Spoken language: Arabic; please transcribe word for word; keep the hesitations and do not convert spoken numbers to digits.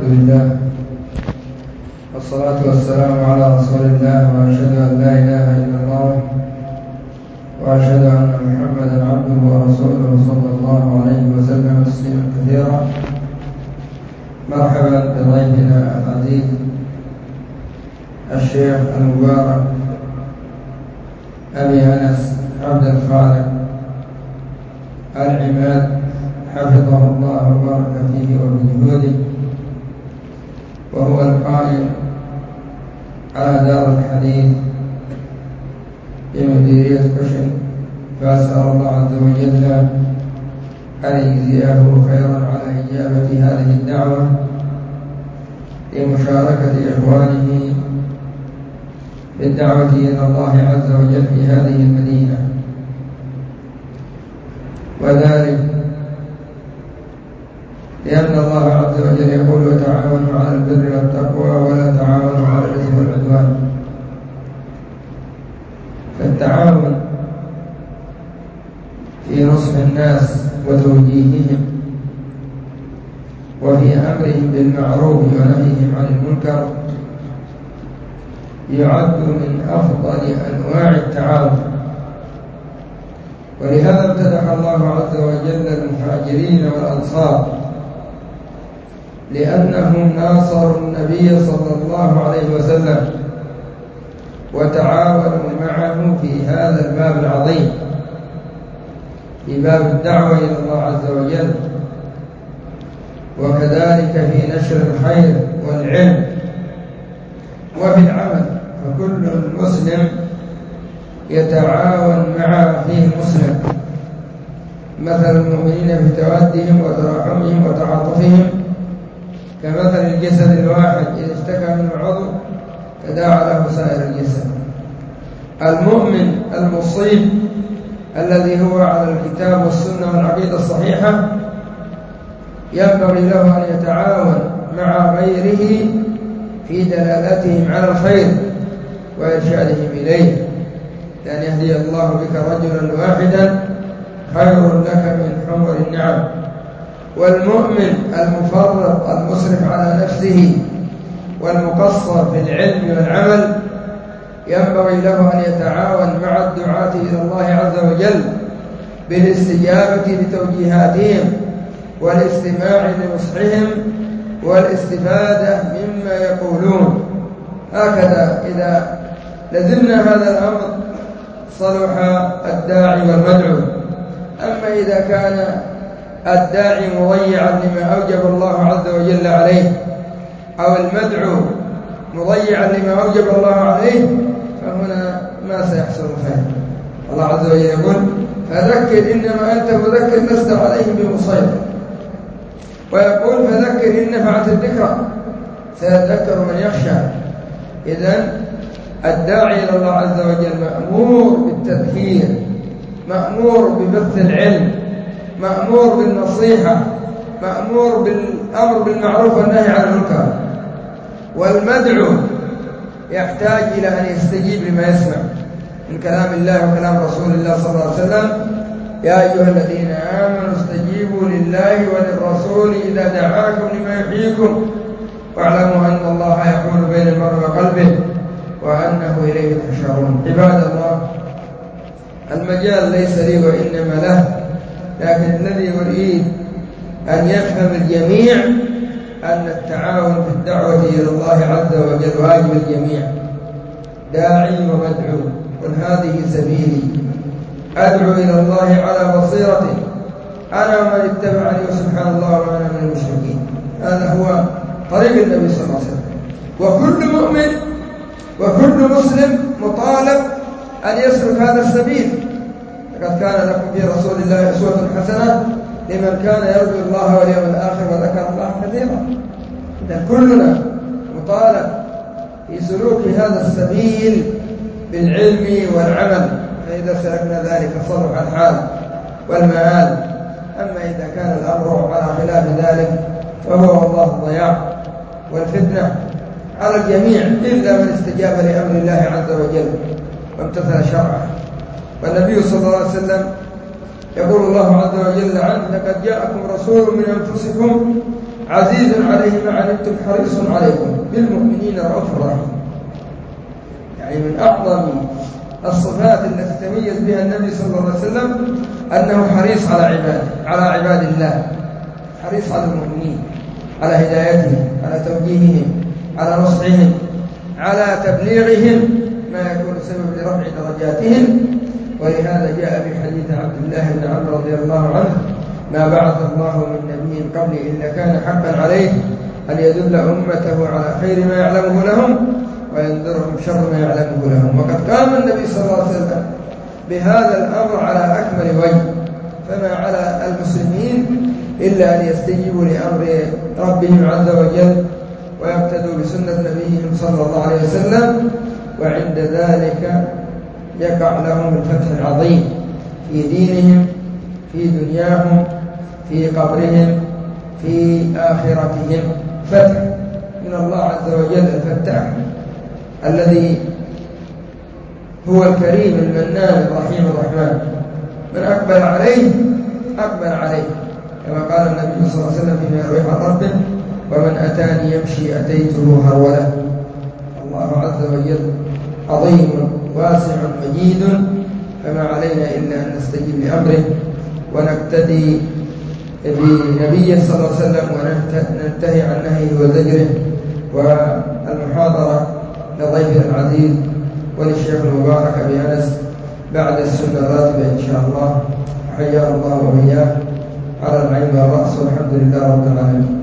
لله والصلاة والسلام على رسول الله، وأشهد أن لا إله إلا الله، وأشهد أن محمدا عبده ورسوله صلى الله عليه وسلم تسليما كثيرا. مرحبا بضيفنا العزيز الشيخ المبارك أبي أنس عبد الخالق العماد، حفظه الله وبارك فيه وفي جهوده، وهو القائم على دار الحديث بمديرية كشن، فأسأل الله عز وجل أن يجزيه خيرا على إجابة هذه الدعوة لمشاركة إخوانه بالدعوة إلى الله عز وجل في هذه المدينة، وذلك لأن الله عز وجل يقول: وتعاونوا على البر والتقوى ولا تعاونوا على الإثم والعدوان. فالتعاون في نصح الناس وتوجيههم وفي أمرهم بالمعروف ونهيهم عن المنكر يعد من أفضل أنواع التعاون، ولهذا امتدح الله عز وجل المهاجرين والأنصار لأنهم ناصروا النبي صلى الله عليه وسلم وتعاونوا معه في هذا الباب العظيم، في باب الدعوة إلى الله عز وجل، وكذلك في نشر الخير والعلم وفي العمل. فكل مسلم يتعاون مع أخيه المسلم، مثل المؤمنين في تودهم وتراحمهم وتعاطفهم كمثل الجسد الواحد إذا اشتكى منه عضو تداعى له سائر الجسد. المؤمن المصيب الذي هو على الكتاب والسنة والعقيدة الصحيحة ينبغي له أن يتعاون مع غيره في دلالتهم على الخير وإرشادهم إليه، لأن يهدي الله بك رجلا واحدا خير لك من حمر النعم. والمؤمن المفرط المسرف على نفسه والمقصر في العلم والعمل ينبغي له أن يتعاون مع الدعاة إلى الله عز وجل بالاستجابة لتوجيهاتهم والاستماع لنصحهم والاستفادة مما يقولون. هكذا إذا لزمنا هذا الأمر صلح الداعي والمدعو. أما إذا كان الداعي مضيعا لما أوجب الله عز وجل عليه أو المدعو مضيعا لما أوجب الله عليه فهنا ما سيحصل خير. الله عز وجل يقول: فذكر إنما أنت مذكر لست عليهم بمسيطر، ويقول: فذكر إن نفعت الذكرى سيذكر من يخشى. إذن الداعي إلى الله عز وجل مأمور بالتذكير، مأمور ببث العلم، مأمور بالنصيحة، مأمور بالأمر بالمعروف والنهي عن المنكر. والمدعو يحتاج إلى أن يستجيب لما يسمع من كلام الله وكلام رسول الله صلى الله عليه وسلم: يا أيها الذين آمنوا استجيبوا لله وللرسول إذا دعاكم لما يحييكم واعلموا أن الله يحول بين المرء وقلبه وأنه إليه تحشرون. عباد الله، المجال ليس لي وإنما له، لكن الذي أريد أن يفهم الجميع أن التعاون في الدعوة إلى الله عز وجل واجب الجميع، داعي ومدعو. قل هذه سبيلي أدعو إلى الله على بصيرة أنا ومن اتبعني وسبحان الله وأنا من المشركين. هذا هو طريق النبي صلى الله عليه وسلم، وكل مؤمن وكل مسلم مطالب أن يسلك هذا السبيل. لقد كان لكم في رسول الله أسوة حسنة لمن كان يرجو الله واليوم الآخر وذكر الله كثيرا. إذا كلنا مطالب في سلوك هذا السبيل بالعلم والعمل، فإذا سلكنا ذلك صلح الحال والمآل. أما إذا كان الأمر على خلاف ذلك فهو والله الضياع والفتنة على الجميع إلا من استجاب لأمر الله عز وجل وامتثل شرعه. والنبي صلى الله عليه وسلم يقول الله عز وجل عنه: لقد جاءكم رسول من أنفسكم عزيز عليه ما عنتم حريص عليكم بالمؤمنين رؤوف رحيم. يعني من أعظم الصفات التي تميز بها النبي صلى الله عليه وسلم أنه حريص على عباده، على عباد الله، حريص على المؤمنين، على هدايتهم، على توجيههم، على نصحهم، على تبليغهم ما يكون سبب لرفع درجاتهم. ولهذا جاء في حديث عبد الله بن عمرو رضي الله عنه: ما بعث الله من نبي قبل إلا كان حقا عليه أن يدل أمته على خير ما يعلمه لهم وينذرهم شر ما يعلمه لهم. وقد قام النبي صلى الله عليه وسلم بهذا الأمر على أكمل وجه، فما على المسلمين إلا أن يستجيبوا لأمر ربهم عز وجل ويقتدوا بسنة نبيهم صلى الله عليه وسلم، وعند ذلك يقع لهم الفتح العظيم في دينهم، في دنياهم، في قبرهم، في آخرتهم. فتح من الله عز وجل الفتاح الذي هو الكريم المنان الرحيم الرحمن، من أقبل عليه أقبل عليه، كما قال النبي صلى الله عليه وسلم فيما يروي عن ربه: ومن أتاني يمشي أتيته هرولا. الله عز وجل عظيم واسع مجيد، فما علينا إلا أن نستجيب لأمره ونقتدي بنبيه صلى الله عليه وسلم وننتهي عن نهيه وزجره. والمحاضرة لضيفنا العزيز وللشيخ المبارك أبي أنس بعد السنة الراتبة إن شاء الله، حياه الله وإياه على العين والرأس، والحمد لله رب العالمين.